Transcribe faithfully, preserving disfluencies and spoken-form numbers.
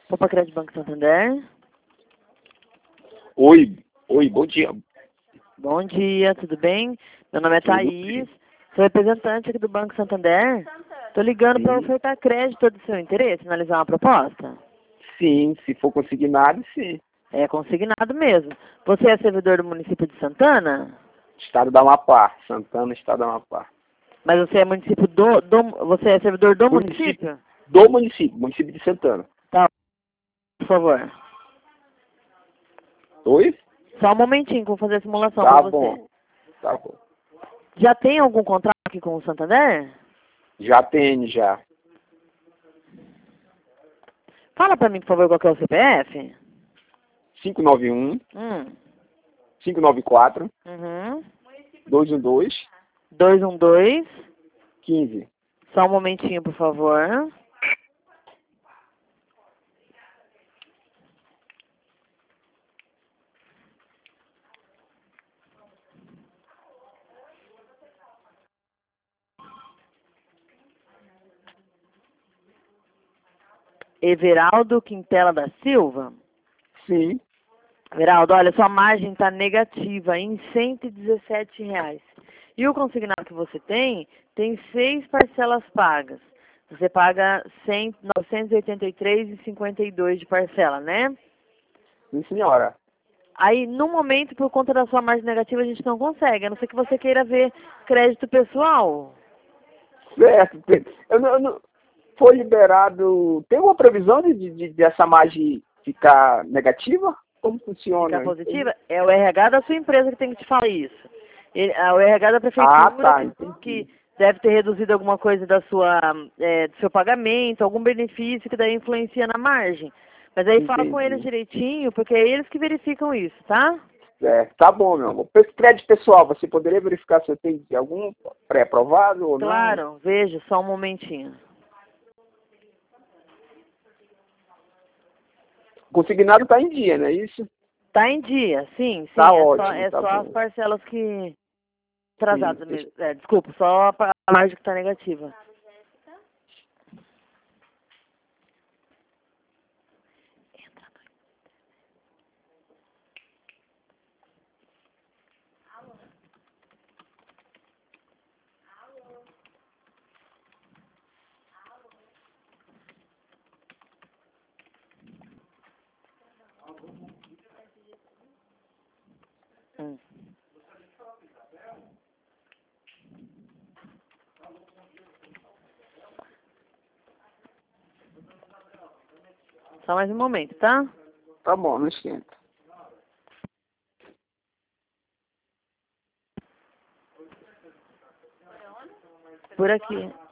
Opa, Crédito Banco Santander. Oi, oi, bom dia. Bom dia, tudo bem? Meu nome é Tudo Thaís, sou representante aqui do Banco Santander. Estou ligando para Sim. ofertar crédito do seu interesse, analisar uma proposta. Sim, se for consignado, sim. É consignado mesmo. Você é servidor do município de Santana? Estado da Amapá, Santana, Estado da Amapá. Mas você é município do, do você é servidor do Município. município? Do município, município de Santana. Tá, por favor. Oi? Só um momentinho que eu vou fazer a simulação Tá para você. bom, tá bom. Já tem algum contrato aqui com o Santander? Já tem, já. Fala para mim, por favor, qual que é o C P F? cinco nove um, Hum. cinco nove quatro, Uhum. dois um dois, dois um dois. quinze. Só um momentinho, por favor. Everaldo Quintela da Silva. Sim. Everaldo, olha, sua margem está negativa em cento e dezessete reais. E o consignado que você tem, tem seis parcelas pagas. Você paga cem, novecentos e oitenta e três reais e cinquenta e dois centavos de parcela, né? Sim, senhora. Aí, no momento, por conta da sua margem negativa, a gente não consegue, a não ser que você queira ver crédito pessoal. Certo. tem- Eu não, eu não- foi liberado... Tem alguma previsão de, de, dessa margem ficar negativa? Como funciona? Ficar positiva, é o R H da sua empresa que tem que te falar isso. Ele, é o R H da prefeitura Ah, tá, que, entendi. que deve ter reduzido alguma coisa da sua, é, do seu pagamento, algum benefício que daí influencia na margem. Mas aí fala com eles Entendi. direitinho, porque é eles que verificam isso, tá? É, tá bom, meu amor. Esse crédito pessoal, você poderia verificar se eu tenho algum pré-aprovado ou não? Claro, veja, só um momentinho. Consignado está em dia, não é isso? Tá em dia, sim, sim. Tá É só, ótimo, é tá só as bom. parcelas que Sim, atrasadas deixa- mesmo. É, desculpa, só a pa- a margem que está negativa. Hum. Só mais um momento, tá? Tá bom, não esquenta. Por aqui.